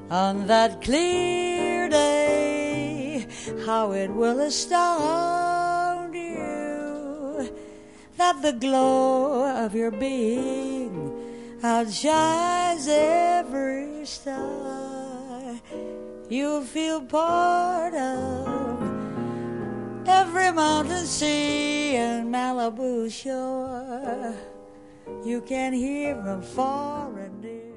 On that clear day, how it will astound you that the glow of your being outshines every star. You'll feel part of every mountain, sea, and Malibu shore. You can hear from far and near.